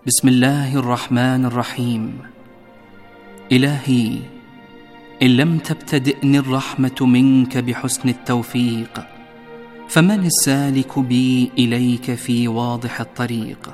بسم الله الرحمن الرحيم. إلهي، إن لم تبتدئني الرحمة منك بحسن التوفيق، فمن السالك بي إليك في واضح الطريق؟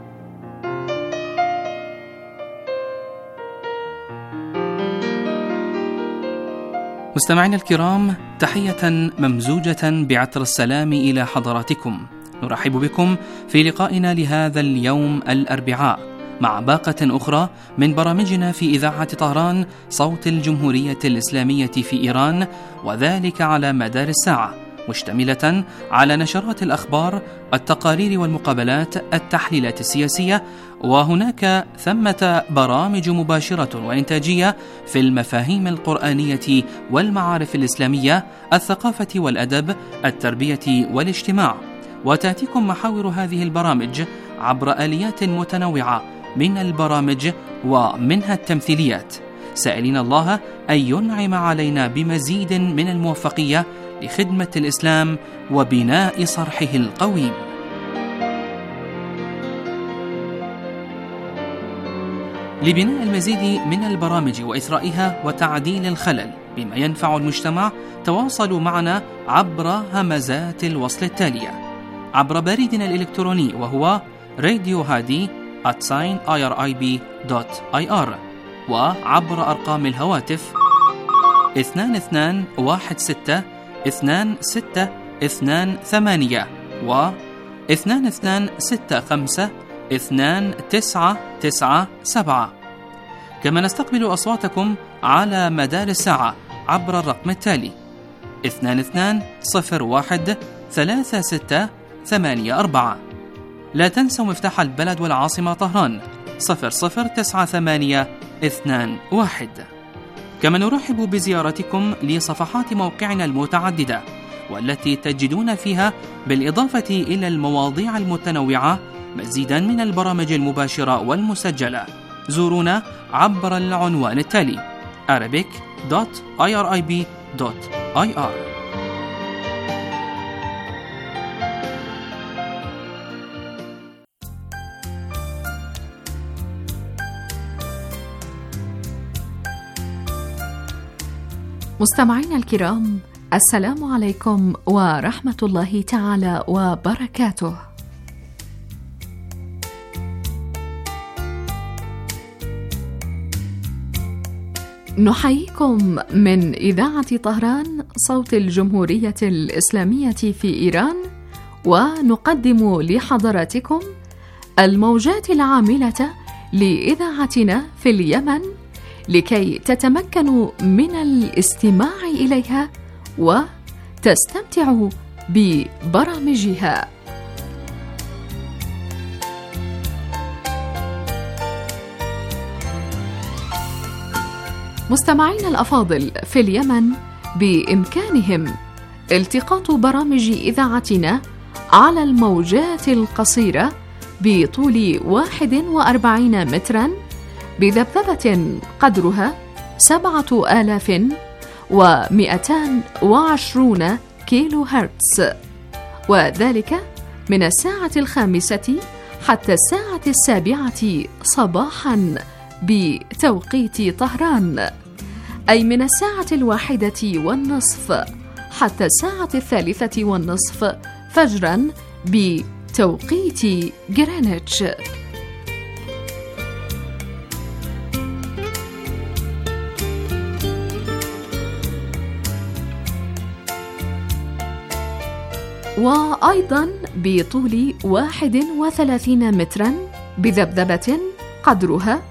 مستمعينا الكرام، تحية ممزوجة بعطر السلام إلى حضراتكم. نرحب بكم في لقائنا لهذا اليوم الأربعاء مع باقة أخرى من برامجنا في إذاعة طهران صوت الجمهورية الإسلامية في إيران، وذلك على مدار الساعة، مشتملة على نشرات الأخبار، التقارير والمقابلات، التحليلات السياسية، وهناك ثمة برامج مباشرة وإنتاجية في المفاهيم القرآنية والمعارف الإسلامية، الثقافة والأدب، التربية والاجتماع. وتأتيكم محاور هذه البرامج عبر آليات متنوعة من البرامج ومنها التمثيليات، سائلين الله أن ينعم علينا بمزيد من الموفقية لخدمة الإسلام وبناء صرحه القويم. لبناء المزيد من البرامج وإثرائها وتعديل الخلل بما ينفع المجتمع، تواصلوا معنا عبر همزات الوصل التالية: عبر بريدنا الإلكتروني وهو radiohadi@irib.ir، وعبر أرقام الهواتف 2216-2628 و 2265-2997. كما نستقبل أصواتكم على مدار الساعة عبر الرقم التالي 22013684. لا تنسوا مفتاح البلد والعاصمة طهران 009821. كما نرحب بزيارتكم لصفحات موقعنا المتعددة، والتي تجدون فيها بالإضافة إلى المواضيع المتنوعة مزيدا من البرامج المباشرة والمسجلة. زورونا عبر العنوان التالي arabic.irib.ir. مستمعينا الكرام، السلام عليكم ورحمة الله تعالى وبركاته. نحييكم من إذاعة طهران صوت الجمهورية الإسلامية في إيران، ونقدم لحضراتكم الموجات العاملة لإذاعتنا في اليمن لكي تتمكنوا من الاستماع إليها وتستمتعوا ببرامجها. مستمعين الأفاضل، في اليمن بإمكانهم التقاط برامج إذاعتنا على الموجات القصيرة بطول 41 متراً بذبذبة قدرها 7220 كيلو هرتز، وذلك من الساعة 5 حتى الساعة 7 صباحا بتوقيت طهران، أي من الساعة 1:30 حتى الساعة 3:30 فجرا بتوقيت جرينتش. وأيضا بطول 31 مترا بذبذبة قدرها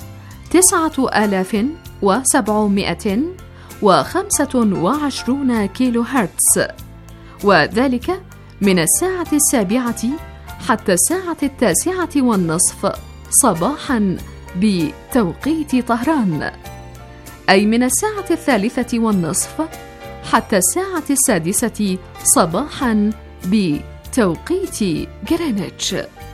9725 كيلو هرتز، وذلك من الساعة 7 حتى الساعة 9:30 صباحا بتوقيت طهران، أي من الساعة 3:30 حتى الساعة 6 صباحا بتوقيت جرينتش.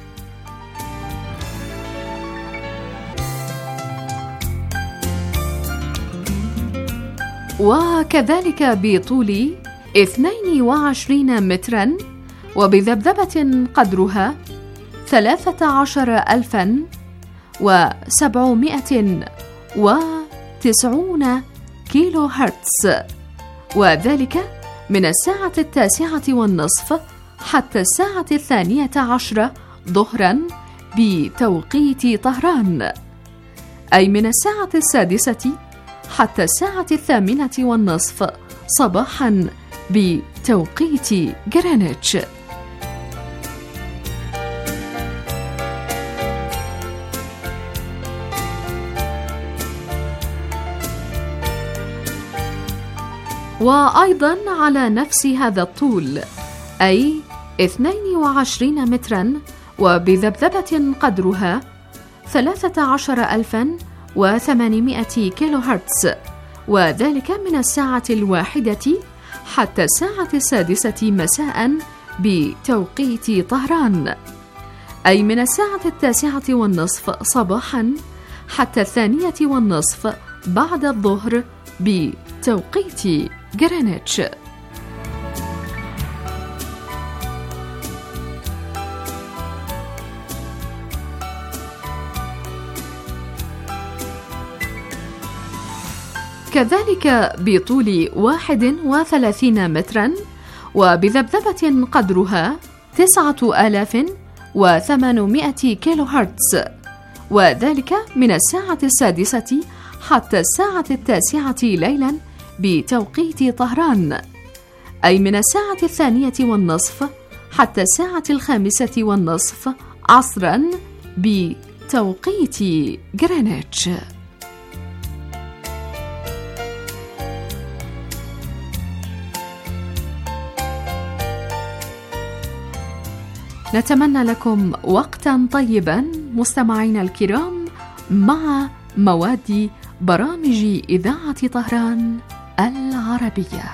وكذلك بطول 22 مترا وبذبذبة قدرها 13,000 و790 كيلو هرتز، وذلك من الساعة 9:30 حتى الساعة 12 ظهرا بتوقيت طهران، أي من الساعة 6 حتى الساعة 8:30 صباحا بتوقيت جرينتش. وأيضا على نفس هذا الطول، أي 22 مترا، وبذبذبة قدرها 13,800 كيلو هرتز، وذلك من الساعة 1 حتى الساعة 6 مساء بتوقيت طهران، أي من الساعة 9:30 صباحا حتى 2:30 بعد الظهر بتوقيت جرينتش. كذلك بطول 31 مترا، وبذبذبة قدرها 9,800 كيلو هرتز، وذلك من الساعة 6 حتى الساعة 9 ليلا بتوقيت طهران، أي من الساعة 2:30 حتى الساعة 5:30 عصرا بتوقيت جرينتش. نتمنى لكم وقتا طيبا مستمعينا الكرام مع مواد برامج إذاعة طهران العربية.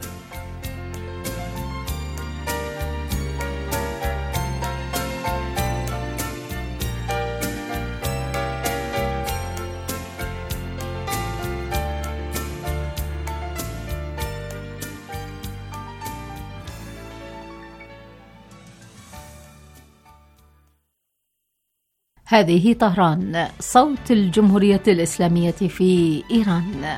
هذه طهران، صوت الجمهورية الإسلامية في إيران.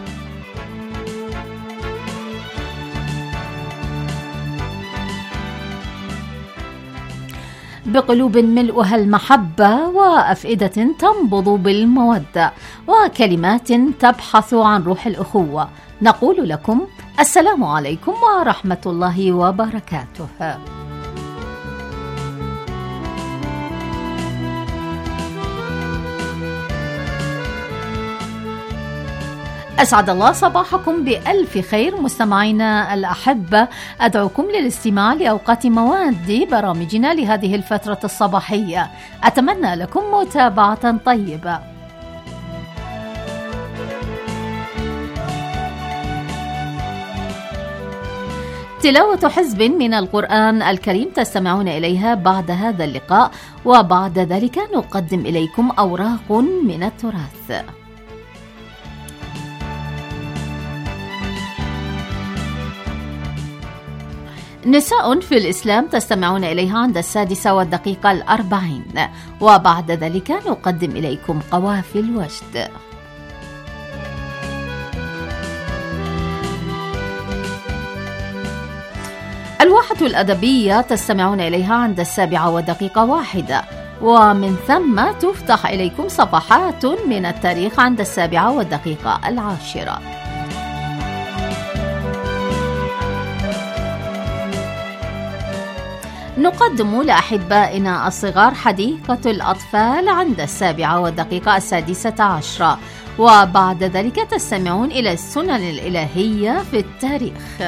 بقلوب ملؤها المحبة، وأفئدة تنبض بالمودة، وكلمات تبحث عن روح الأخوة، نقول لكم السلام عليكم ورحمة الله وبركاته. أسعد الله صباحكم بألف خير مستمعينا الأحبة، أدعوكم للاستماع لأوقات مواد برامجنا لهذه الفترة الصباحية، أتمنى لكم متابعة طيبة. تلاوة حزب من القرآن الكريم تستمعون إليها بعد هذا اللقاء، وبعد ذلك نقدم إليكم أوراق من التراث. نساء في الإسلام تستمعون إليها عند 6:40، وبعد ذلك نقدم إليكم قوافي الوجد. الواحة الأدبية تستمعون إليها عند 7:01، ومن ثم تفتح إليكم صفحات من التاريخ عند 7:10. نقدم لأحبائنا الصغار حديقة الأطفال عند 7:16، وبعد ذلك تستمعون إلى السنن الإلهية في التاريخ.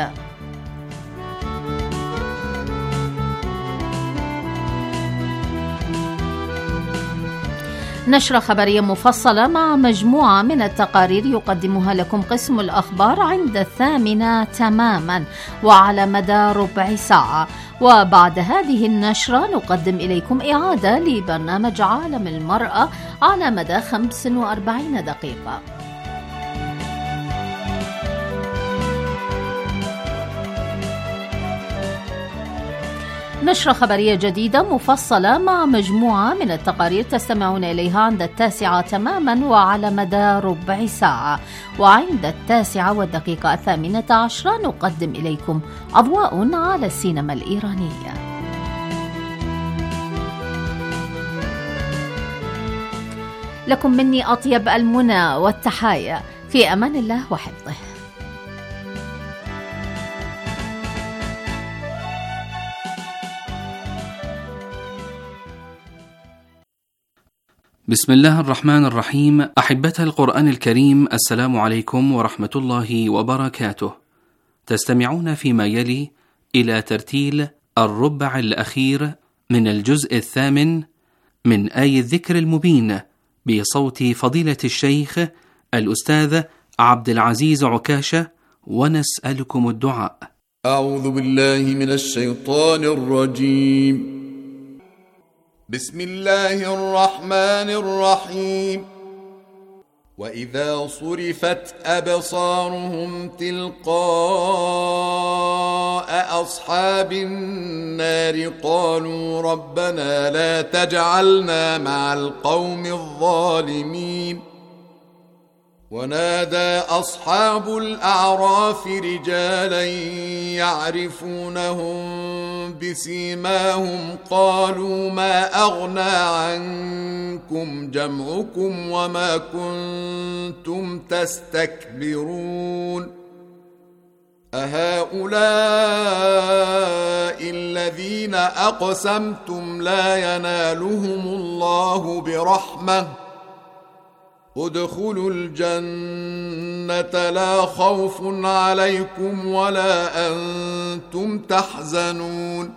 نشرة خبرية مفصلة مع مجموعة من التقارير يقدمها لكم قسم الأخبار عند 8 تماما وعلى مدى ربع ساعة، وبعد هذه النشرة نقدم إليكم إعادة لبرنامج عالم المرأة على مدى 45 دقيقة. نشرة خبرية جديدة مفصلة مع مجموعة من التقارير تستمعون إليها عند 9 تماما وعلى مدى ربع ساعة، وعند 9:18 نقدم إليكم أضواء على السينما الإيرانية. لكم مني أطيب المنى والتحايا، في أمان الله وحفظه. بسم الله الرحمن الرحيم. أحبة القرآن الكريم، السلام عليكم ورحمة الله وبركاته. تستمعون فيما يلي إلى ترتيل الربع الأخير من الجزء 8 من آي الذكر المبين بصوت فضيلة الشيخ الأستاذ عبد العزيز عكاشة، ونسألكم الدعاء. أعوذ بالله من الشيطان الرجيم. بسم الله الرحمن الرحيم. وإذا صرفت أبصارهم تلقاء أصحاب النار قالوا ربنا لا تجعلنا مع القوم الظالمين. ونادى أصحاب الأعراف رجالا يعرفونهم بسيماهم قالوا ما أغنى عنكم جمعكم وما كنتم تستكبرون. أهؤلاء الذين أقسمتم لا ينالهم الله برحمة ادخلوا الجنة لا خوف عليكم ولا أنتم تحزنون.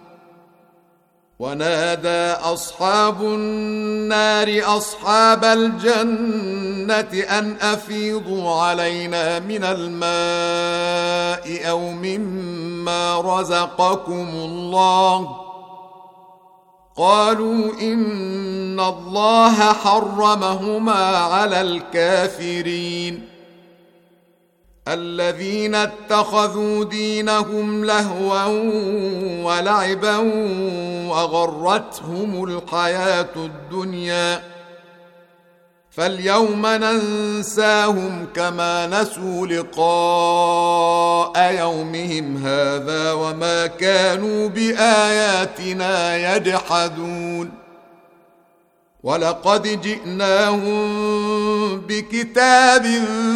ونادى أصحاب النار أصحاب الجنة أن أفيضوا علينا من الماء أو مما رزقكم الله. قالوا إن الله حرمهما على الكافرين. الذين اتخذوا دينهم لهوا ولعبا وغرتهم الحياة الدنيا فاليوم ننساهم كما نسوا لقاء يومهم هذا وما كانوا بآياتنا يجحدون. ولقد جئناهم بكتاب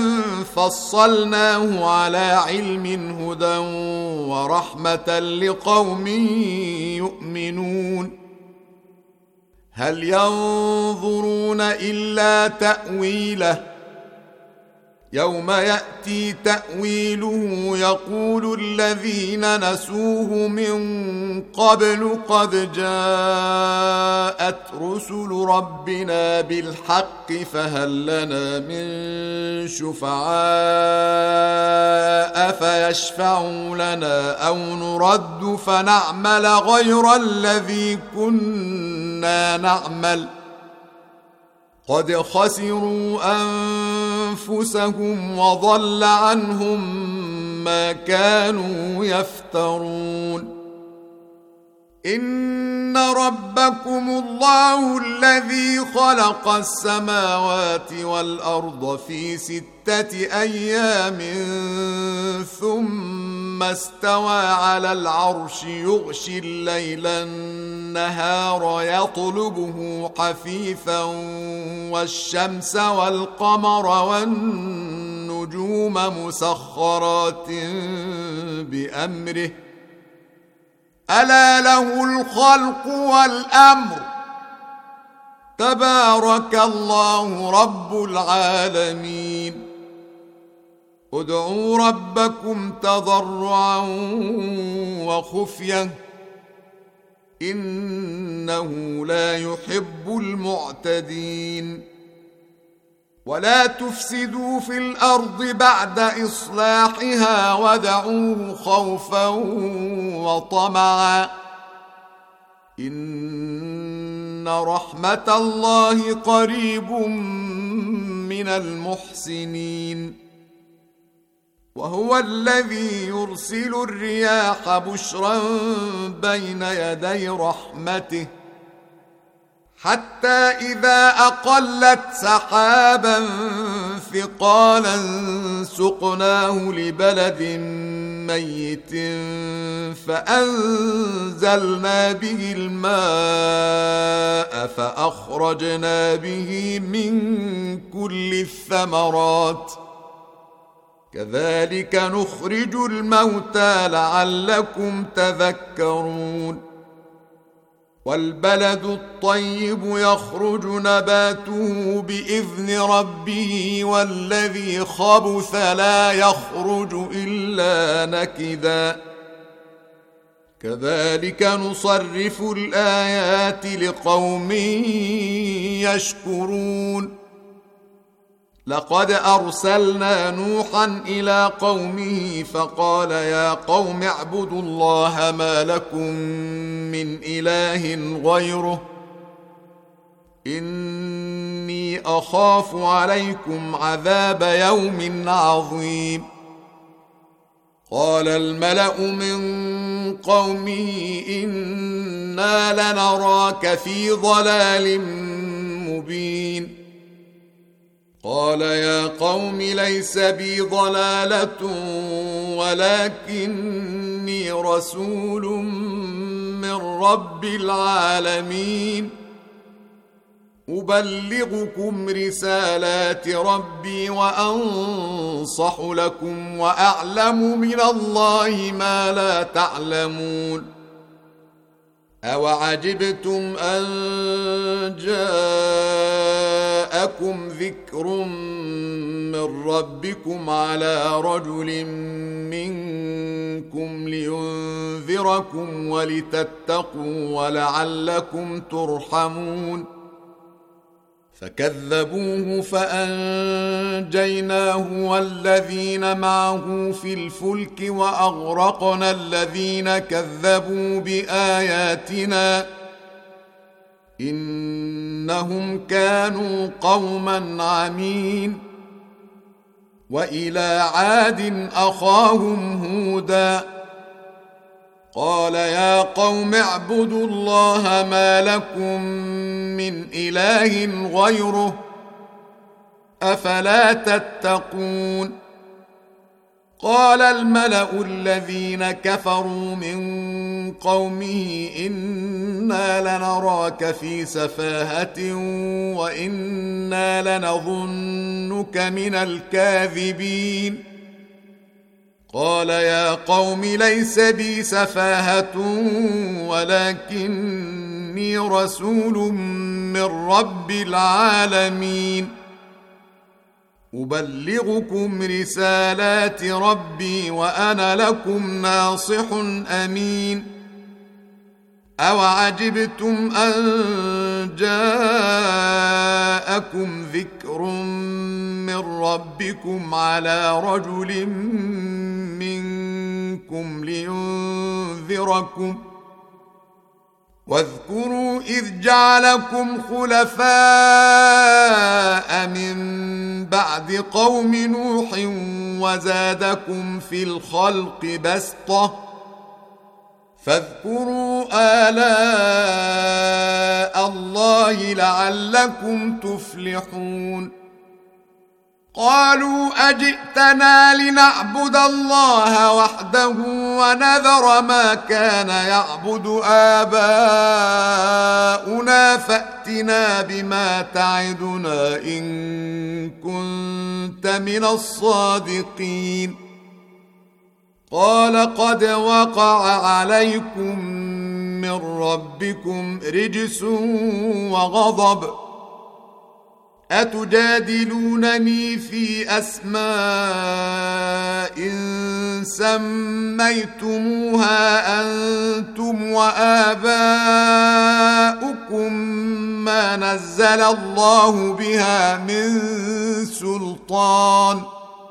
فصلناه على علم هدى ورحمة لقوم يؤمنون. هل ينظرون إلا تأويله يوم يأتي تأويله يقول الذين نسوه من قبل قد جاءت رسل ربنا بالحق فهل لنا من شفعاء فيشفعوا لنا أو نرد فنعمل غير الذي كنا نعمل قد خسروا أنفسهم وضل عنهم ما كانوا يفترون. إن ربكم الله الذي خلق السماوات والأرض في 6 أيام ثم استوى على العرش يغشي الليل النهار يطلبه حثيثا والشمس والقمر والنجوم مسخرات بأمره ألا له الخلق والأمر تبارك الله رب العالمين. ادعوا ربكم تضرعا وخفية إنه لا يحب المعتدين. ولا تفسدوا في الأرض بعد إصلاحها وادعوه خوفا وطمعا إن رحمة الله قريب من المحسنين. وهو الذي يرسل الرياح بشرا بين يدي رحمته حتى إذا أقلت سحابا ثقالا سقناه لبلد ميت فأنزلنا به الماء فأخرجنا به من كل الثمرات كذلك نخرج الموتى لعلكم تذكرون والبلد الطيب يخرج نباته بإذن ربه والذي خبث لا يخرج إلا نكدا كذلك نصرف الآيات لقوم يشكرون لقد أرسلنا نوحا إلى قومه فقال يا قوم اعبدوا الله ما لكم من إله غيره إني أخاف عليكم عذاب يوم عظيم قال الملأ من قومه إنا لنراك في ضلال مبين قال يا قوم ليس بي ضلالة ولكني رسول من رب العالمين أبلغكم رسالات ربي وأنصح لكم وأعلم من الله ما لا تعلمون أوعجبتم أن جاءكم ذكر من ربكم على رجل منكم لينذركم ولتتقوا ولعلكم ترحمون فكذبوه فأنجيناه والذين معه في الفلك وأغرقنا الذين كذبوا بآياتنا إنهم كانوا قوما عمين وإلى عاد أخاهم هودا قال يا قوم اعبدوا الله ما لكم من إله غيره أفلا تتقون قال الملأ الذين كفروا من قومه إنا لنراك في سفاهة وإنا لنظنك من الكاذبين قال يا قوم ليس بي سفاهة ولكني رسول من رب العالمين أبلغكم رسالات ربي وأنا لكم ناصح أمين أوعجبتم أن جاءكم ذكر من ربكم على رجل منكم لينذركم واذكروا إذ جعلكم خلفاء من بعد قوم نوح وزادكم في الخلق بسطة فاذكروا آلاء الله لعلكم تفلحون قالوا أجئتنا لنعبد الله وحده ونذر ما كان يعبد آباؤنا فأتنا بما تعدنا إن كنت من الصادقين قال قد وقع عليكم من ربكم رجس وغضب أتجادلونني في أسماء سميتموها أنتم وآباؤكم ما نزل الله بها من سلطان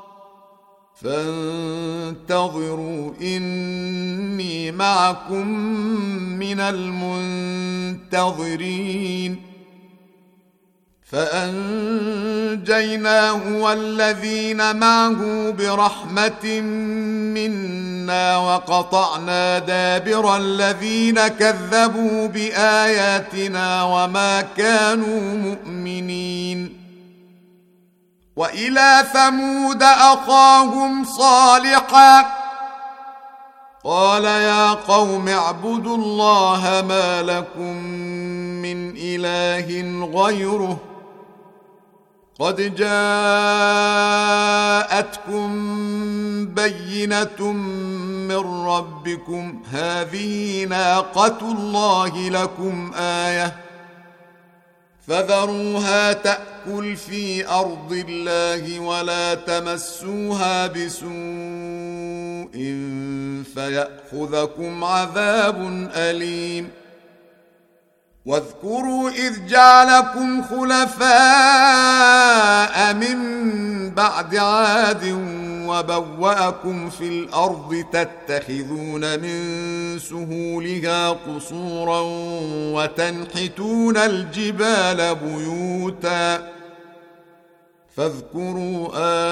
فانتظروا إني معكم من المنتظرين فأنجيناه والذين معه برحمة منا وقطعنا دابر الذين كذبوا بآياتنا وما كانوا مؤمنين. وإلى ثمود أخاهم صالحا قال يا قوم اعبدوا الله ما لكم من إله غيره قد جاءتكم بينة من ربكم هذه ناقة الله لكم آية فذروها تأكل في أرض الله ولا تمسوها بسوء فيأخذكم عذاب أليم. واذكروا إذ جعلكم خلفاء من بعد عاد وبوأكم في الأرض تتخذون من سهولها قصورا وتنحتون الجبال بيوتا فاذكروا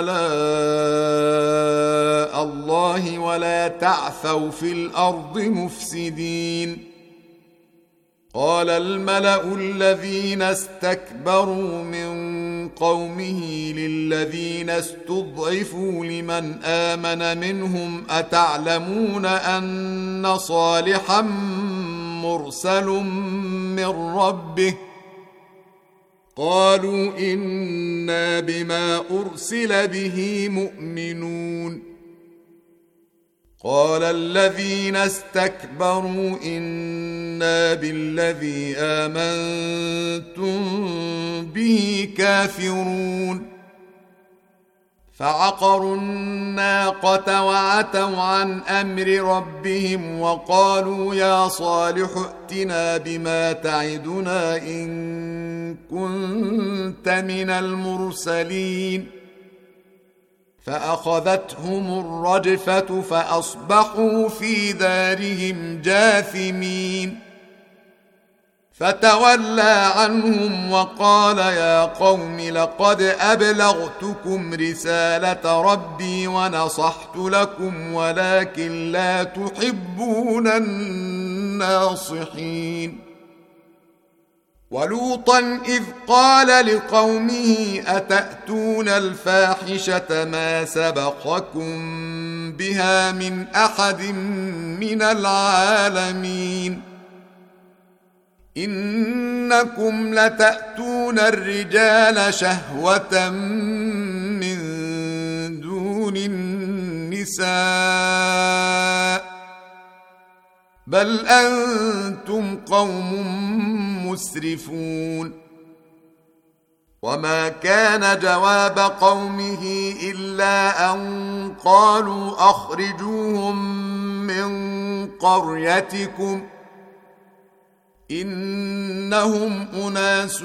آلاء الله ولا تعثوا في الأرض مفسدين. قال الملأ الذين استكبروا من قومه للذين استضعفوا لمن آمن منهم أتعلمون أن صالحا مرسل من ربه قالوا إنا بما أرسل به مؤمنون. قال الذين استكبروا إنا بالذي آمنتم به كافرون. فعقروا الناقة وعتوا عن أمر ربهم وقالوا يا صالح ائتنا بما تعدنا إن كنت من المرسلين. فأخذتهم الرجفة فأصبحوا في دارهم جاثمين. فتولى عنهم وقال يا قوم لقد أبلغتكم رسالة ربي ونصحت لكم ولكن لا تحبون الناصحين. ولوطا إذ قال لقومه أتأتون الفاحشة ما سبقكم بها من أحد من العالمين إنكم لتأتون الرجال شهوة من دون النساء بل أنتم قوم مسرفون. وما كان جواب قومه إلا أن قالوا أخرجوهم من قريتكم إنهم أناس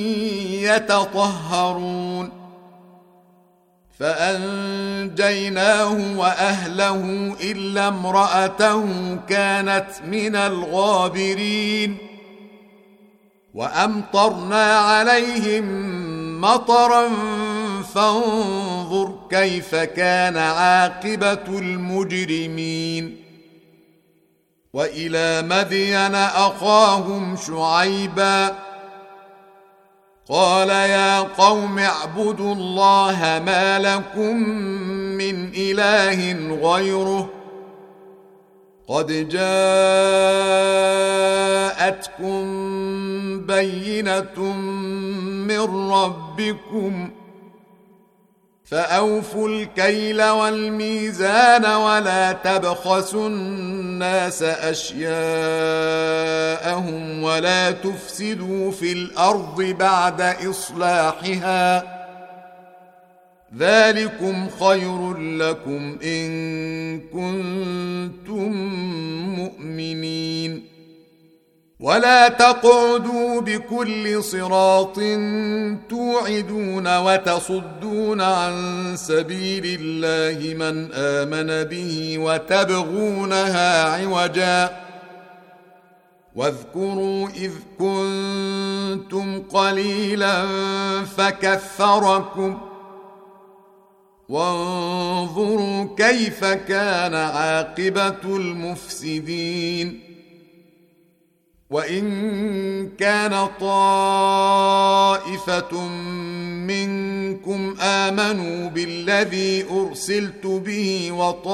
يتطهرون. فأنجيناه وأهله إلا امرأته كانت من الغابرين. وأمطرنا عليهم مطرا فانظر كيف كان عاقبة المجرمين. وإلى مدين أخاهم شعيبا قال يا قوم اعبدوا الله ما لكم من إله غيره قد جاءتكم بينة من ربكم فأوفوا الكيل والميزان ولا تبخسوا الناس أشياءهم ولا تفسدوا في الأرض بعد إصلاحها ذلكم خير لكم إن كنتم مؤمنين. ولا تقعدوا بكل صراط توعدون وتصدون عن سبيل الله من آمن به وتبغونها عوجا واذكروا إذ كنتم قليلا فكثركم وانظروا كيف كان عاقبة المفسدين. وإن كان طائفة منكم آمنوا بالذي أرسلت به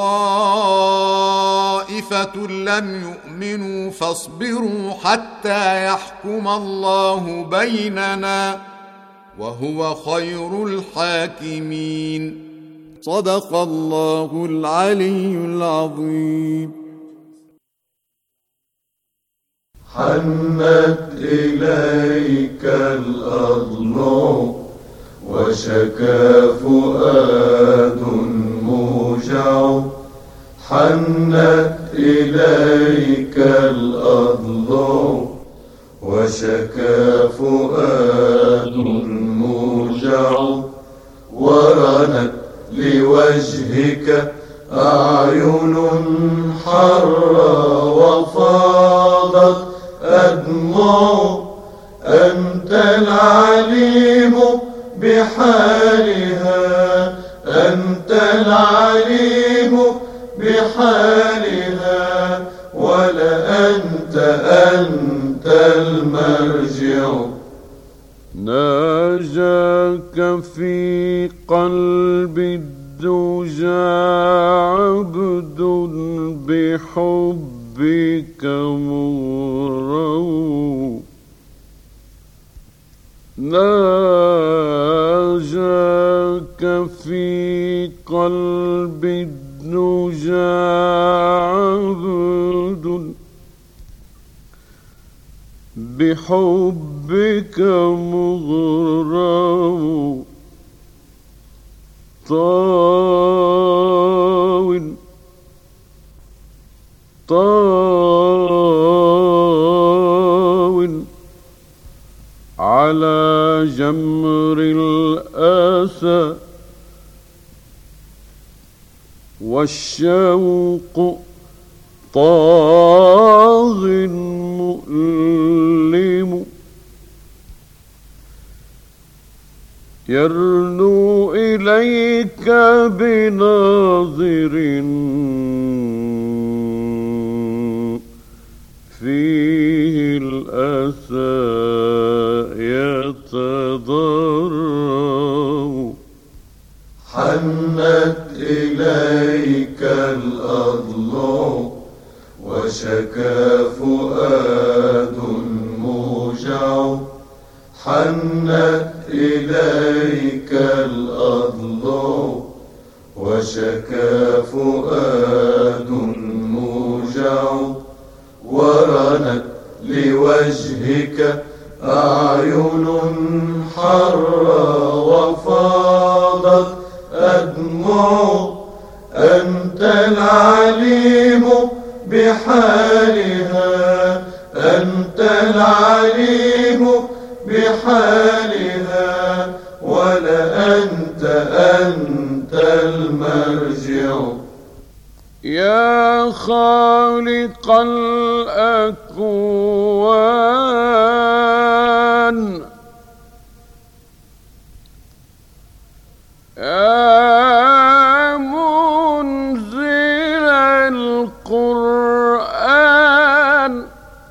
وطائفة لم يؤمنوا فاصبروا حتى يحكم الله بيننا وهو خير الحاكمين. صدق الله العلي العظيم. حنت إليك الأضلاع وشكى فؤاد موجع. حنت إليك الأضلاع وشكى فؤاد موجع. ورنت لوجهك أعين حرة وفاضت أدمع. أنت العليم بحالها أنت العليم بحالها ولأنت أنت المرجع. ناجاك في قلب الدجى عبد بحبك مغرم. ناجاك في قلب الدجى عبد بحبك مغرم. طاو على جمر الأسى والشوق طاغ مؤلم. يرنو إليك بناظر فيه الأسى يتضرم. حنت إليك الأضلاع وشكى فؤاد موجع. حنت إليك الأضلاع وشكى فؤاد موجع. ورنت لوجهك أعين حرة وفاضت أدمع. أنت العليم بحالها أنت العليم بحالها ولأنت أنت المرجع. يا خالق الأكوان يا منزل القرآن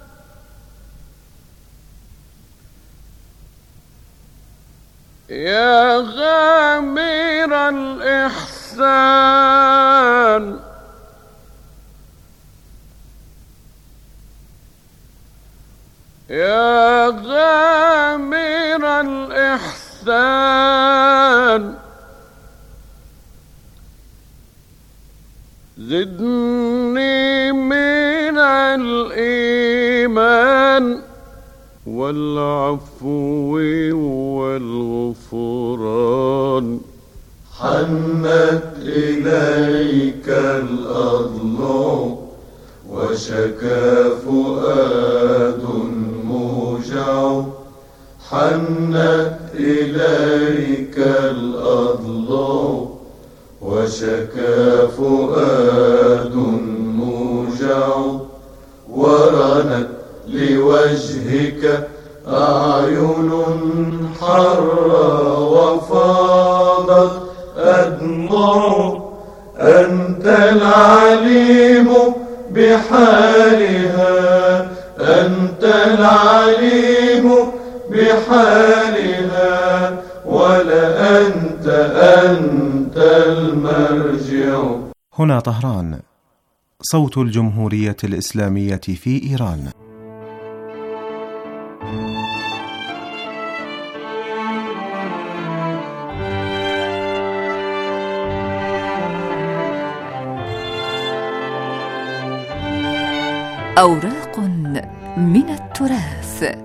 يا غامر الإحسان يا غامر الإحسان زدني من الإيمان والعفو والغفران. حنت إليك الأضلاع وشكى فؤاد موجع. حنت إليك الأضلاع وشكى فؤاد موجع. ورنت لوجهك أعين حرة وفاضت أدمع. أنت العليم بحالها، أنت العليم بحالها، ولأنت أنت المرجع. هنا طهران، صوت الجمهورية الإسلامية في إيران. أوراق من التراث.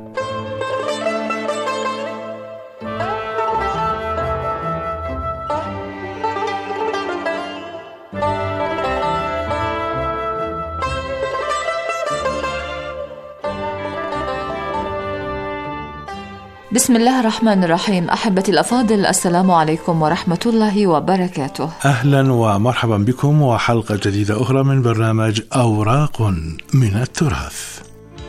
بسم الله الرحمن الرحيم. أحبتي الأفاضل، السلام عليكم ورحمة الله وبركاته. أهلا ومرحبا بكم وحلقة جديدة أخرى من برنامج أوراق من التراث.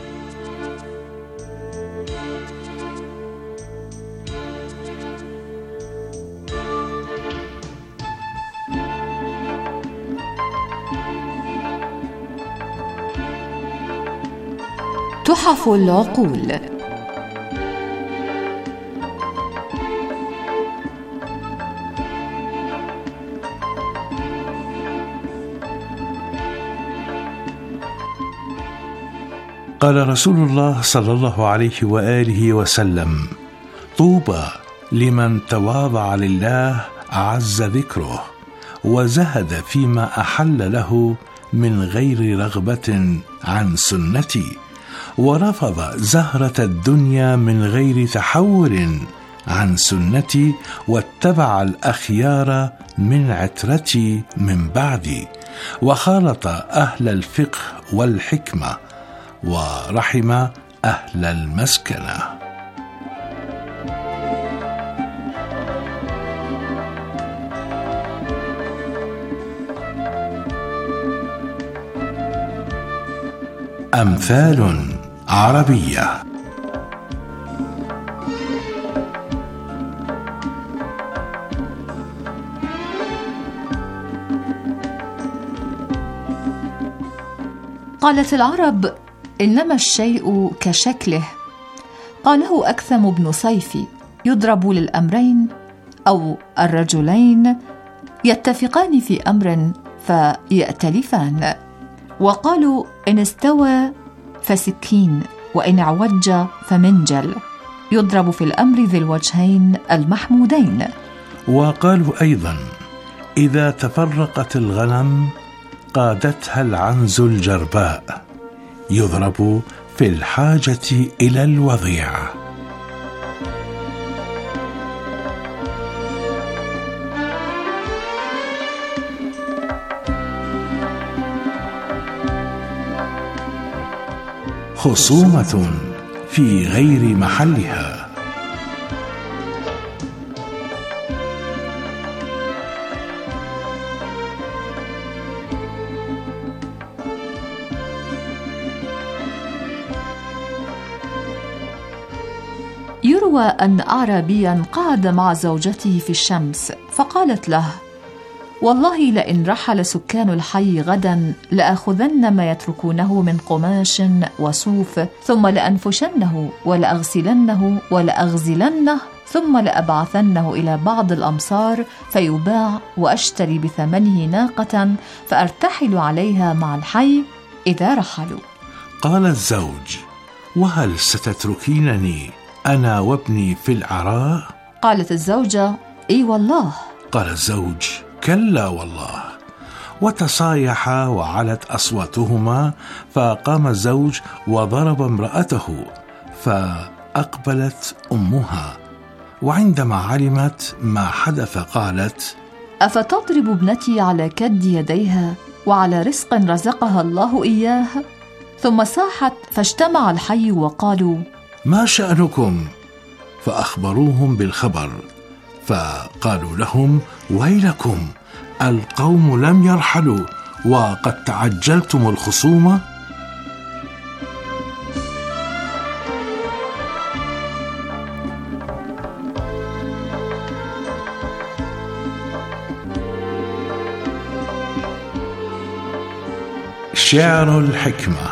تحف العقول. قال رسول الله صلى الله عليه وآله وسلم: طوبى لمن تواضع لله أعز ذكره، وزهد فيما أحل له من غير رغبة عن سنتي، ورفض زهرة الدنيا من غير تحور عن سنتي، واتبع الأخيار من عترتي من بعدي، وخالط أهل الفقه والحكمة، ورحم أهل المسكنة. أمثال عربية. قالت العرب: إنما الشيء كشكله. قاله أكثم بن صيفي: يضرب للأمرين أو الرجلين يتفقان في أمر فيأتلفان. وقالوا: إن استوى فسكين، وإن اعوج فمنجل. يضرب في الأمر ذي الوجهين المحمودين. وقالوا أيضا: إذا تفرقت الغنم قادتها العنز الجرباء. يضرب في الحاجة إلى الوضيع. خصومة في غير محلها. يروى أن أعرابيا قعد مع زوجته في الشمس، فقالت له: والله لئن رحل سكان الحي غدا لأخذن ما يتركونه من قماش وصوف، ثم لأنفشنه ولأغسلنه ولأغزلنه، ثم لأبعثنه إلى بعض الأمصار فيباع، وأشتري بثمنه ناقة فأرتحل عليها مع الحي إذا رحلوا. قال الزوج: وهل ستتركينني أنا وابني في العراء؟ قالت الزوجة: إي والله. قال الزوج: كلا والله. وتصايحا وعلت أصواتهما، فقام الزوج وضرب امرأته، فأقبلت أمها، وعندما علمت ما حدث قالت: أفتضرب ابنتي على كد يديها وعلى رزق رزقها الله إياه؟ ثم صاحت، فاجتمع الحي وقالوا: ما شأنكم؟ فأخبروهم بالخبر، فقالوا لهم: ويلكم، القوم لم يرحلوا وقد تعجلتم الخصومة. شعر الحكمة.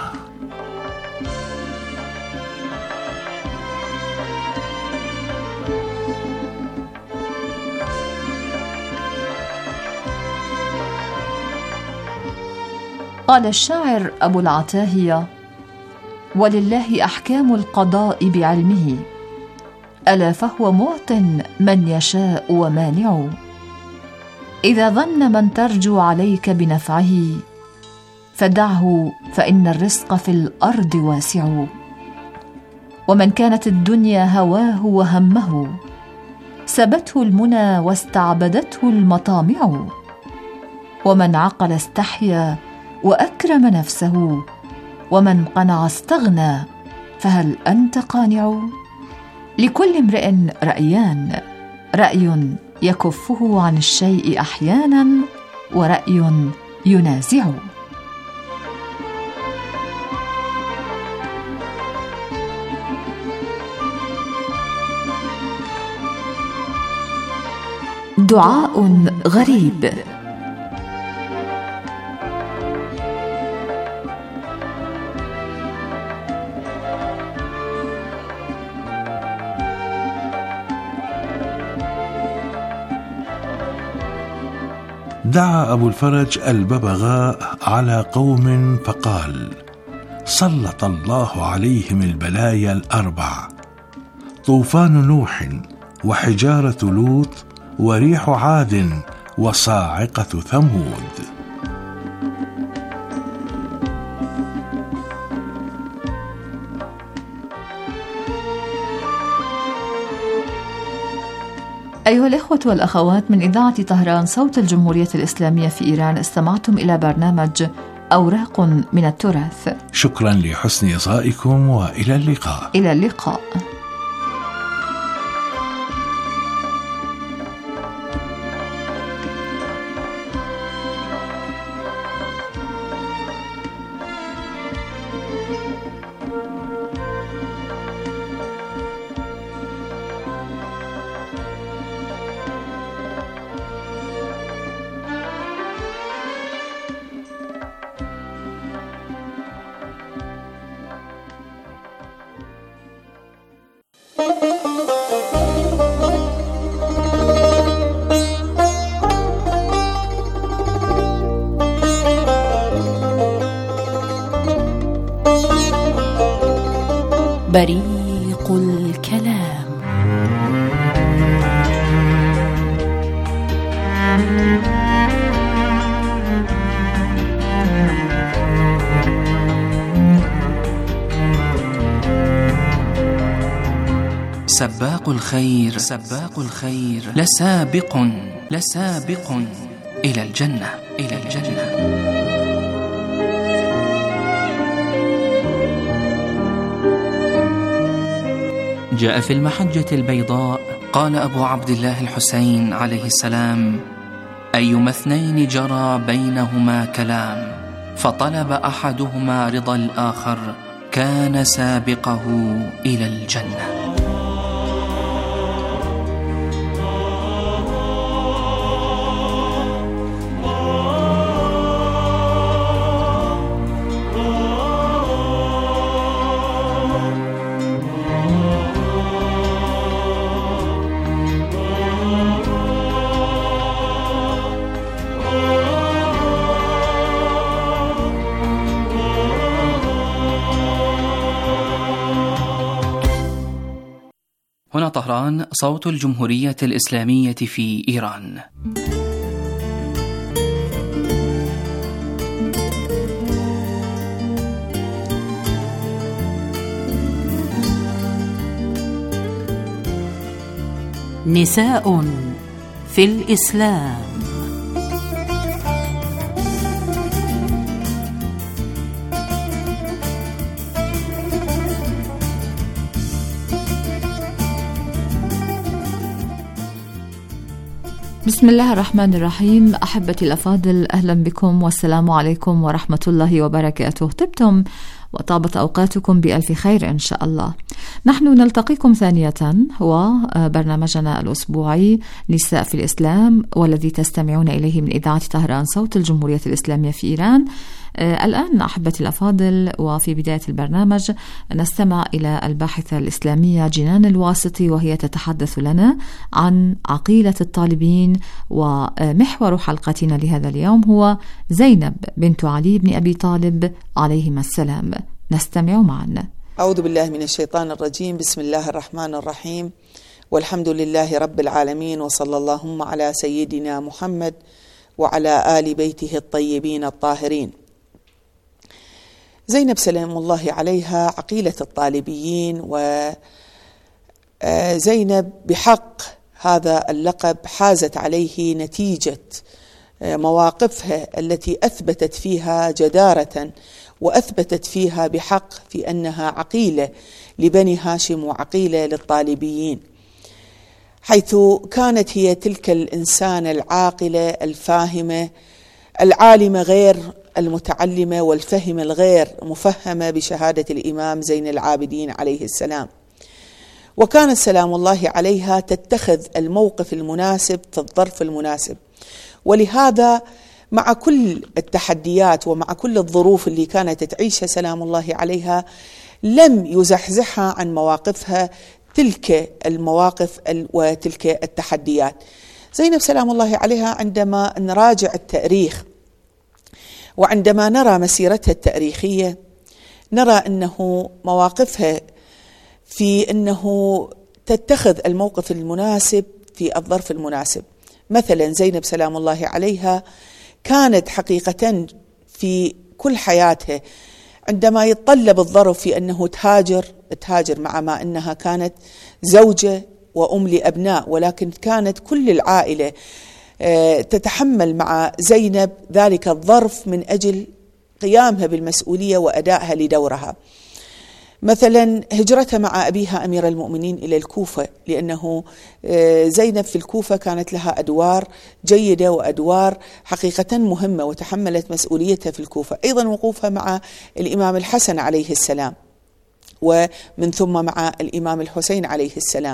قال الشاعر أبو العتاهية: ولله أحكام القضاء بعلمه، ألا فهو معط من يشاء ومانع. إذا ظن من ترجو عليك بنفعه، فدعه فإن الرزق في الأرض واسع. ومن كانت الدنيا هواه وهمه، سبته المنى واستعبدته المطامع. ومن عقل استحيا وأكرم نفسه، ومن قنع استغنى، فهل أنت قانع؟ لكل امرئ رأيان، رأي يكفه عن الشيء أحيانا، ورأي ينازعه. دعاء غريب. دعا أبو الفرج الببغاء على قوم فقال: سلط الله عليهم البلايا الأربع: طوفان نوح، وحجارة لوط، وريح عاد، وصاعقة ثمود. أيها الإخوة والأخوات، من إذاعة طهران صوت الجمهورية الإسلامية في إيران، استمعتم إلى برنامج أوراق من التراث. شكرا لحسن إصغائكم، وإلى اللقاء. إلى اللقاء. بريق الكلام. سباق الخير لسابق إلى الجنة. جاء في المحجة البيضاء قال أبو عبد الله الحسين عليه السلام: أيما اثنين جرى بينهما كلام، فطلب أحدهما رضا الآخر، كان سابقه إلى الجنة. هنا طهران صوت الجمهورية الإسلامية في إيران. نساء في الإسلام. بسم الله الرحمن الرحيم. أحبتي الأفاضل، أهلا بكم والسلام عليكم ورحمة الله وبركاته. طبتم وطابت أوقاتكم بألف خير إن شاء الله. نحن نلتقيكم ثانية، هو برنامجنا الأسبوعي نساء في الإسلام، والذي تستمعون إليه من إذاعة طهران صوت الجمهورية الإسلامية في إيران. الآن أحبتي الأفاضل، وفي بداية البرنامج نستمع إلى الباحثة الإسلامية جنان الواسطي، وهي تتحدث لنا عن عقيلة الطالبين. ومحور حلقتنا لهذا اليوم هو زينب بنت علي بن أبي طالب عليهما السلام. نستمع معا. أعوذ بالله من الشيطان الرجيم. بسم الله الرحمن الرحيم، والحمد لله رب العالمين، وصلى اللهم على سيدنا محمد وعلى آل بيته الطيبين الطاهرين. زينب سلام الله عليها عقيلة الطالبيين، وزينب بحق هذا اللقب حازت عليه نتيجة مواقفها التي أثبتت فيها جدارة، وأثبتت فيها بحق في أنها عقيلة لبني هاشم وعقيلة للطالبيين، حيث كانت هي تلك الإنسانة العاقلة الفاهمة العالمة غير المتعلمة، والفهم الغير مفهمة بشهادة الإمام زين العابدين عليه السلام. وكانت سلام الله عليها تتخذ الموقف المناسب في الظرف المناسب، ولهذا مع كل التحديات ومع كل الظروف اللي كانت تعيشها سلام الله عليها لم يزحزحها عن مواقفها تلك المواقف وتلك التحديات. زينب سلام الله عليها عندما نراجع التاريخ وعندما نرى مسيرتها التاريخية نرى أنه مواقفها في أنه تتخذ الموقف المناسب في الظرف المناسب. مثلا زينب سلام الله عليها كانت حقيقة في كل حياتها عندما يتطلب الظرف في أنه تهاجر مع ما أنها كانت زوجة وأم لأبناء، ولكن كانت كل العائلة تتحمل مع زينب ذلك الظرف من أجل قيامها بالمسؤولية وأدائها لدورها. مثلا هجرتها مع أبيها أمير المؤمنين إلى الكوفة، لأنه زينب في الكوفة كانت لها أدوار جيدة وأدوار حقيقة مهمة، وتحملت مسؤوليتها في الكوفة. أيضا وقوفها مع الإمام الحسن عليه السلام، ومن ثم مع الإمام الحسين عليه السلام.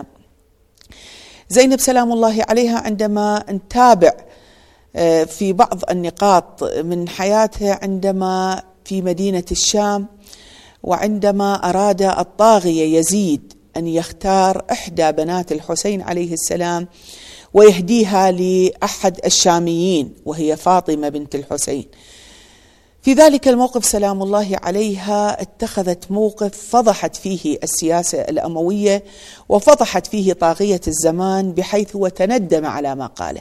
زينب سلام الله عليها عندما نتابع في بعض النقاط من حياتها، عندما في مدينة الشام وعندما أراد الطاغية يزيد أن يختار إحدى بنات الحسين عليه السلام ويهديها لأحد الشاميين وهي فاطمة بنت الحسين، في ذلك الموقف سلام الله عليها اتخذت موقف فضحت فيه السياسة الأموية وفضحت فيه طاغية الزمان، بحيث وتندم على ما قاله.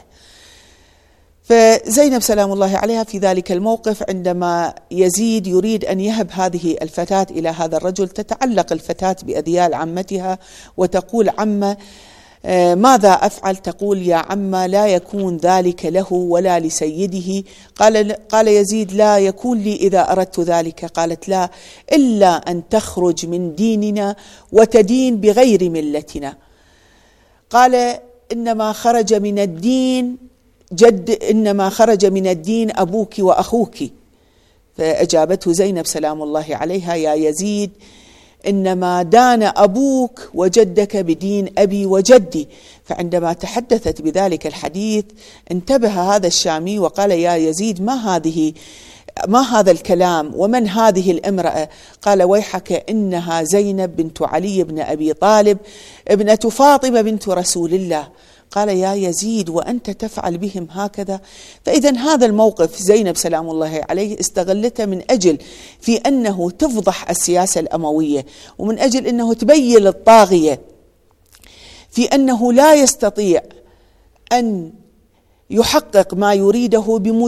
فزينب سلام الله عليها في ذلك الموقف عندما يزيد يريد أن يهب هذه الفتاة إلى هذا الرجل، تتعلق الفتاة بأذيال عمتها وتقول: عمة ماذا أفعل؟ تقول: يا عمة لا يكون ذلك له ولا لسيده. قال يزيد: لا يكون لي إذا أردت ذلك. قالت: لا، إلا أن تخرج من ديننا وتدين بغير ملتنا. قال: إنما خرج من الدين إنما خرج من الدين أبوك وأخوك. فأجابته زينب سلام الله عليها: يا يزيد، إنما دان أبوك وجدك بدين أبي وجدي. فعندما تحدثت بذلك الحديث انتبه هذا الشامي وقال: يا يزيد، ما هذا الكلام؟ ومن هذه الامرأة؟ قال: ويحك، إنها زينب بنت علي بن أبي طالب ابنة فاطمة بنت رسول الله. قال: يا يزيد، وأنت تفعل بهم هكذا؟ فإذا هذا الموقف زينب سلام الله عليه استغلته من أجل في أنه تفضح السياسة الأموية، ومن أجل أنه تبين للطاغية في أنه لا يستطيع أن يحقق ما يريده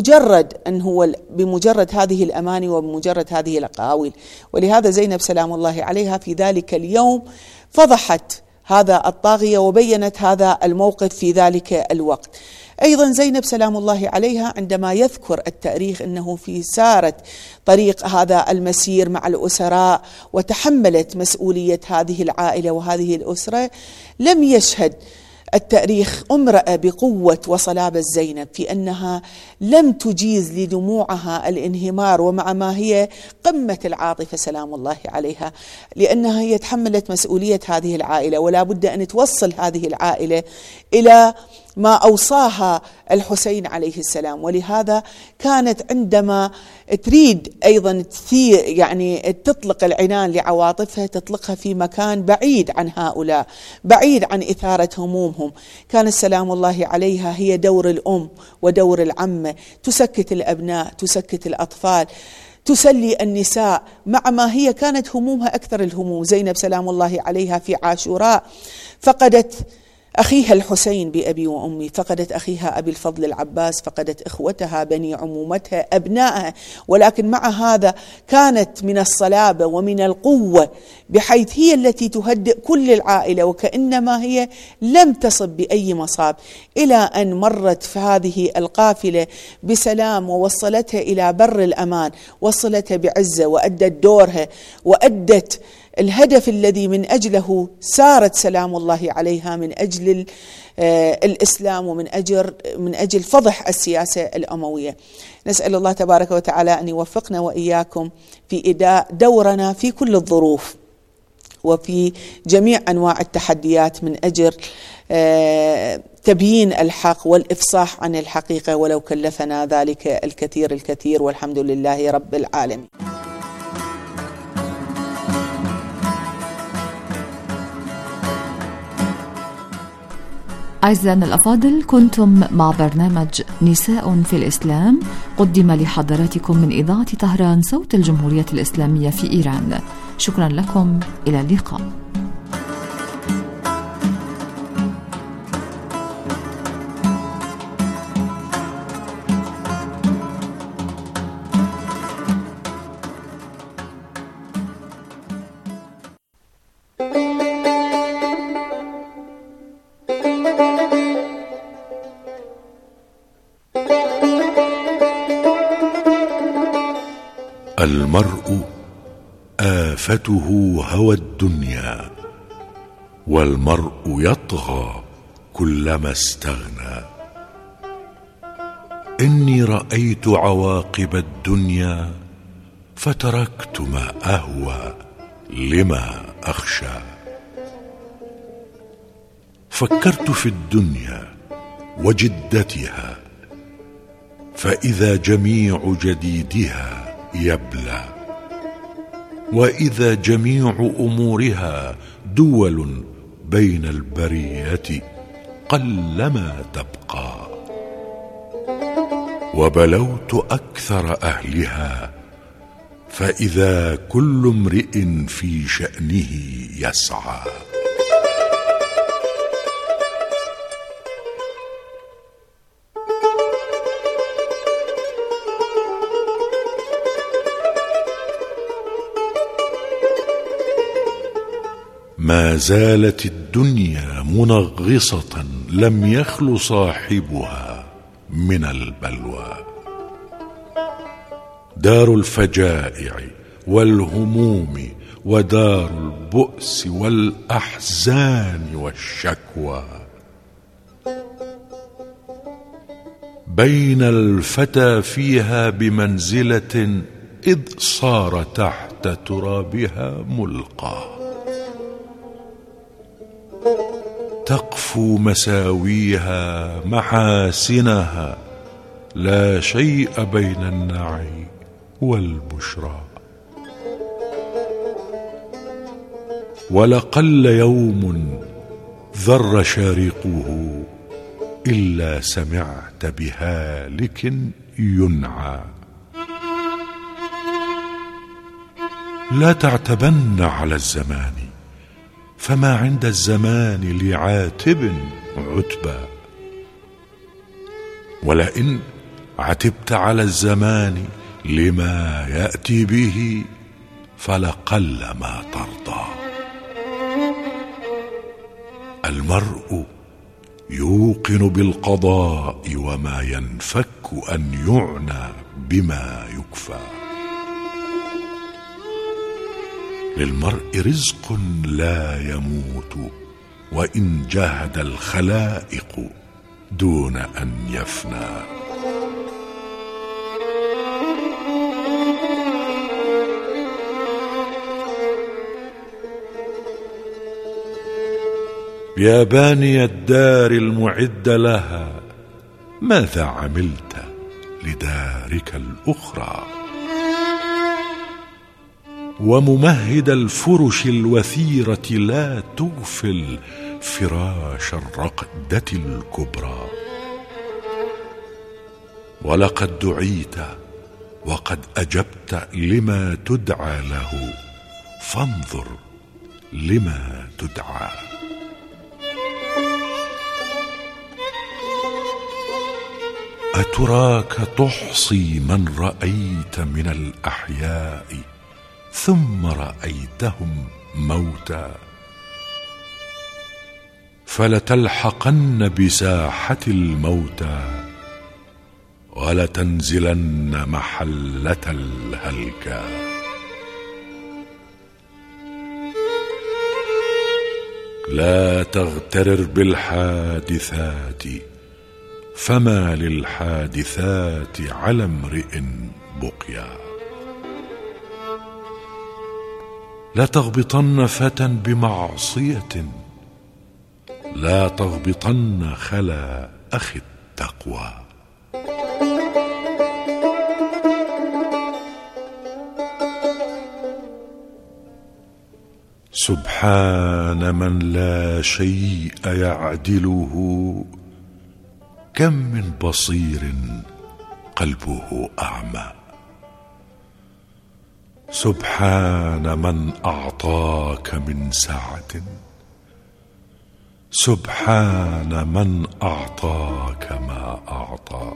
بمجرد هذه الأماني وبمجرد هذه الأقاويل. ولهذا زينب سلام الله عليها في ذلك اليوم فضحت هذا الطاغية وبينت هذا الموقف في ذلك الوقت. أيضا زينب سلام الله عليها عندما يذكر التاريخ أنه في سارت طريق هذا المسير مع الأسراء وتحملت مسؤولية هذه العائلة وهذه الأسرة، لم يشهد التاريخ امرأة بقوة وصلابة زينب في أنها لم تجيز لدموعها الانهمار، ومع ما هي قمة العاطفة سلام الله عليها، لأنها هي تحملت مسؤولية هذه العائلة، ولا بد أن توصل هذه العائلة إلى ما أوصاها الحسين عليه السلام. ولهذا كانت عندما تريد أيضا تثير يعني تطلق العنان لعواطفها تطلقها في مكان بعيد عن هؤلاء، بعيد عن إثارة همومهم. كان السلام الله عليها هي دور الأم ودور العمة، تسكت الأبناء، تسكت الأطفال، تسلي النساء، مع ما هي كانت همومها أكثر الهموم. زينب سلام الله عليها في عاشوراء فقدت أخيها الحسين بأبي وأمي، فقدت أخيها أبي الفضل العباس، فقدت إخوتها بني عمومتها أبنائها، ولكن مع هذا كانت من الصلابة ومن القوة بحيث هي التي تهدئ كل العائلة، وكأنما هي لم تصب بأي مصاب، إلى أن مرت في هذه القافلة بسلام ووصلتها إلى بر الأمان، وصلتها بعزة وأدت دورها وأدت الهدف الذي من أجله سارت سلام الله عليها، من أجل الإسلام ومن أجل فضح السياسة الأموية. نسأل الله تبارك وتعالى أن يوفقنا وإياكم في إداء دورنا في كل الظروف وفي جميع أنواع التحديات من أجل تبيين الحق والإفصاح عن الحقيقة، ولو كلفنا ذلك الكثير الكثير، والحمد لله رب العالمين. أعزائنا الأفاضل، كنتم مع برنامج نساء في الإسلام، قدم لحضراتكم من إذاعة طهران صوت الجمهورية الإسلامية في إيران. شكرا لكم، إلى اللقاء. المرء آفته هوى الدنيا، والمرء يطغى كلما استغنى. إني رأيت عواقب الدنيا فتركت ما أهوى لما أخشى. فكرت في الدنيا وجدتها، فإذا جميع جديدها يبلى، وإذا جميع أمورها دول بين البرية قلما تبقى. وبلوت أكثر أهلها، فإذا كل امرئ في شأنه يسعى. ما زالت الدنيا منغصة لم يخل صاحبها من البلوى. دار الفجائع والهموم، ودار البؤس والأحزان والشكوى. بين الفتى فيها بمنزلة، إذ صار تحت ترابها ملقى. تقفو مساويها محاسنها، لا شيء بين النعي والبشرى. ولقل يوم ذر شارقه، إلا سمعت بهالك ينعى. لا تعتبن على الزمان، فما عند الزمان لعاتب عتبى. ولئن عتبت على الزمان لما يأتي به، فلقل ما ترضى. المرء يوقن بالقضاء، وما ينفك أن يعنى بما يكفى. للمرء رزق لا يموت، وإن جاهد الخلائق دون أن يفنى. يا باني الدار المعد لها، ماذا عملت لدارك الأخرى؟ وممهد الفرش الوثيرة لا تغفل فراش الرقدة الكبرى. ولقد دعيت وقد أجبت لما تدعى له، فانظر لما تدعى. أتراك تحصي من رأيت من الأحياء ثم رأيتهم موتى؟ فلتلحقن بساحة الموتى ولتنزلن محلة الهلكى. لا تغترر بالحادثات، فما للحادثات على امرئ بقيا. لا تغبطن فتى بمعصية، لا تغبطن خلا أخي التقوى. سبحان من لا شيء يعدله، كم من بصير قلبه أعمى. سبحان من أعطاك من سعة، سبحان من أعطاك ما أعطى.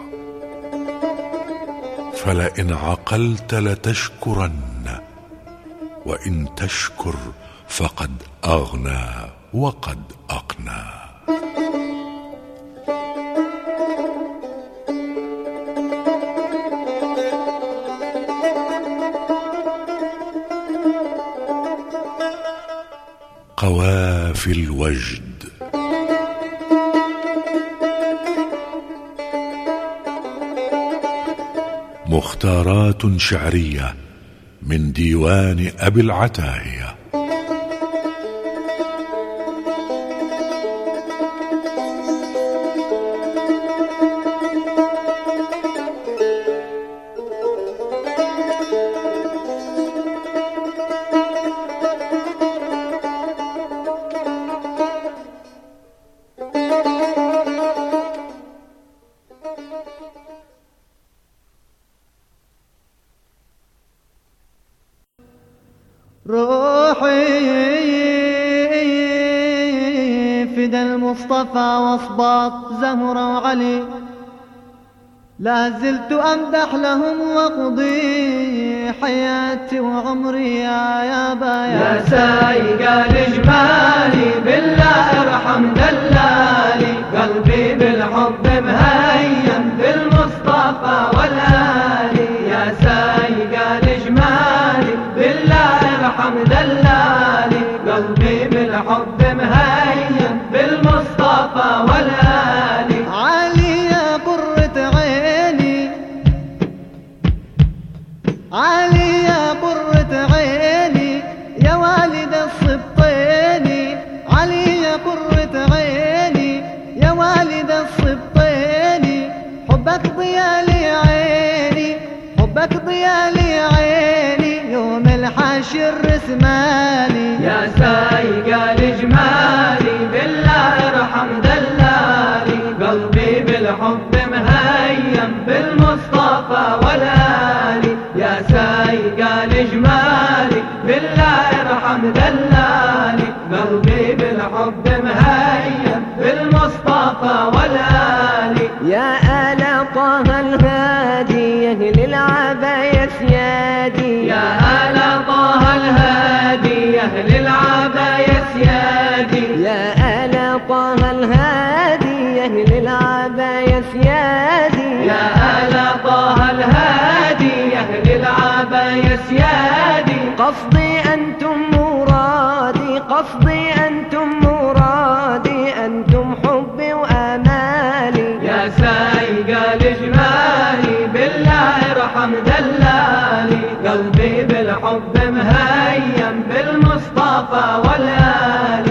فلئن عقلت لتشكرن، وإن تشكر فقد أغنى وقد أقنى. قوافي الوجد. مختارات شعرية من ديوان أبي العتاهية. روحي فدى المصطفى واصباط زهرة وعلي، لا زلت أمدح لهم وأقضي حياتي وعمري يا بايا. يا سايق الإجمالي بالله ارحم دلالي، قلبي بالحب مهيم بالمصطفى والآلي. يا سايق الإجمالي بالله ارحم دلالي، قلبي بالحب مهيم بالمصطفى والآلي. علي يا قرة عيني، علي يا قرة عيني يا والد الصبطين، علي يا قرة عيني يا والد الصبطين. حبك ضيالي عيني، حبك ضيالي عيني، يوم الحشر رسمالي. يا سايق الإجمالي بالله ارحم دلالي، قلبي بالحب مهيم بالمصطفى والآلي. يا سايق الإجمالي بالله ارحم دلالي، قلبي بالحب مهيم بالمصطفى والآلي. يا آل طه الهادي يا أهل العباية سيادي، يا آل طه الهادي يا أهل العباية سيادي، يا آل طه الهادي يا أهل العباية سيادي، يا آل طه الهادي يا أهل العباية سيادي. قصدي أنتم مرادي، قصدي أنتم مرادي، أنتم حبي وآمالي. يا سايق الإجمالي بالله ارحم دلالي، قلبي بالحب مهيم بالمصطفى والآلي. يا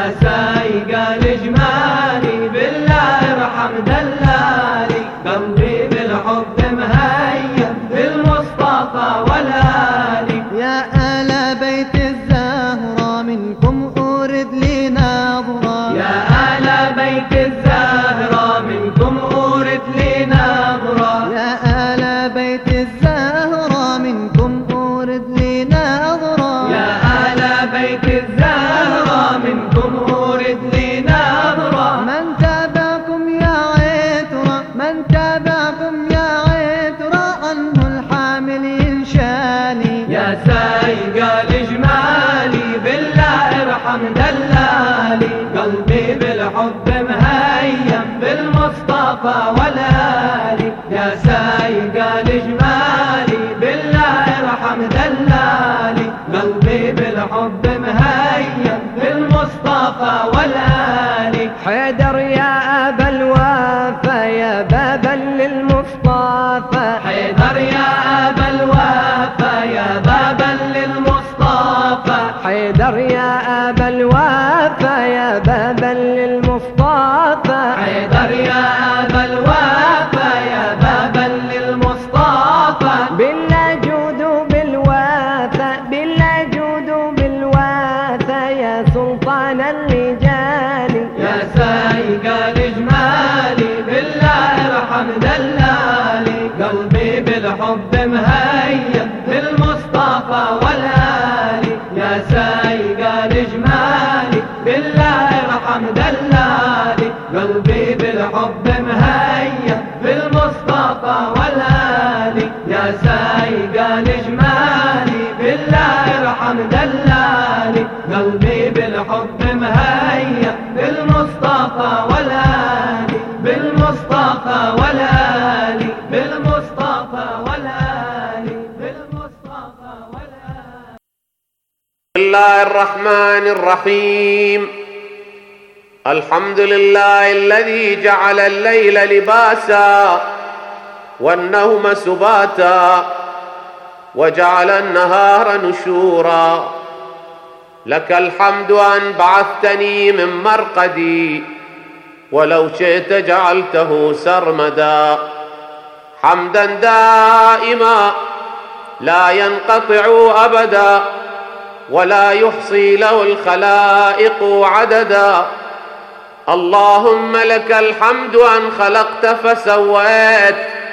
يا سايق الإجمالي بالله ارحم دلالي قلبي بالحب مهيم بالمصطفى والآلي يا آل بيت الزهرة منكم أورد لي نظرة يا آل بيت الزهرة منكم أورد لي نظرة يا آل بيت الزهرة منكم أورد لي نظرة يا آل بيت الزهرة منكم أورد لي نظرة من تابعكم يا عترة من تابعكم يا عترة عنه الحامل ينشاني يا سايق الإجمالي بالله ارحم دلالي قلبي بالحب مهيم بالمصطفى والآلي يا سايق الإجمالي بالله ارحم دلالي قلبي بالحب مهيم بالمصطفى والآلي حيدر يا أبا الوفا يا بابا للمصطفى حيدر يا أبا الوفا يا بابا للمصطفى حيدر يا أبا الوفا يا بابا للمصطفى حيدر يا أبا الوفا يا بابا للمصطفى بالله جود بالوفا بالله جود بالوفا يا سلطان الرجال يا سايق الإجمالي بالله ارحم دلالي قلبي بالحب مهيم بالمصطفى والآلي يا سايق الإجمالي بالله ارحم دلالي قلبي بالحب مهيم بالمصطفى والآلي يا سايق الإجمالي بالله ارحم دلالي قلبي بالحب مهيم بالمصطفى والآلي بالمصطفى والآلي بالمصطفى والآلي بالمصطفى والآلي. بسم الله الرحمن الرحيم. الحمد لله الذي جعل الليل لباسا والنوم سباتا وجعل النهار نشورا. لك الحمد أن بعثتني من مرقدي ولو شئت جعلته سرمدا. حمدا دائما لا ينقطع أبدا ولا يحصي له الخلائق عددا. اللهم لك الحمد أن خلقت فسويت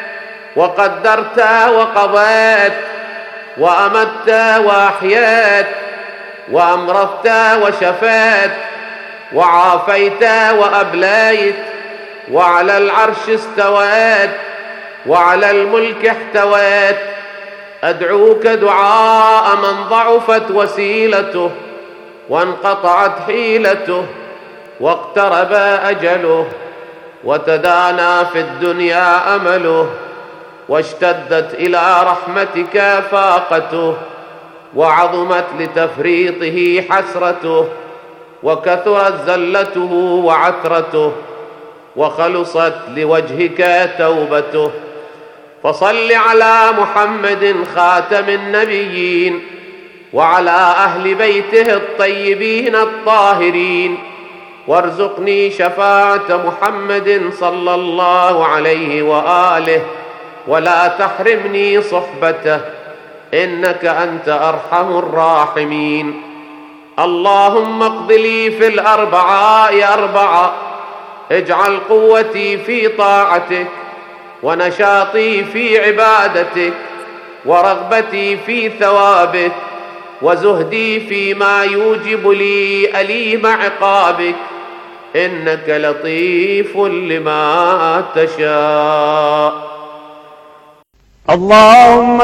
وقدرت وقضيت وأمت وأحييت وأمرضت وشفيت وعافيت وأبليت وعلى العرش استويت وعلى الملك احتويت. أدعوك دعاء من ضعفت وسيلته وانقطعت حيلته واقترب أجله وتدانى في الدنيا أمله واشتدت إلى رحمتك فاقته وعظمت لتفريطه حسرته وكثرت زلته وعثرته وخلصت لوجهك توبته. فصل على محمد خاتم النبيين وعلى أهل بيته الطيبين الطاهرين وارزقني شفاعة محمد صلى الله عليه وآله ولا تحرمني صحبته إنك أنت أرحم الراحمين. اللهم اقض لي في الأربعاء أربعة. اجعل قوتي في طاعتك ونشاطي في عبادتك ورغبتي في ثوابك وزهدي فيما يوجب لي أليم عقابك إنك لطيف لما تشاء. اللهم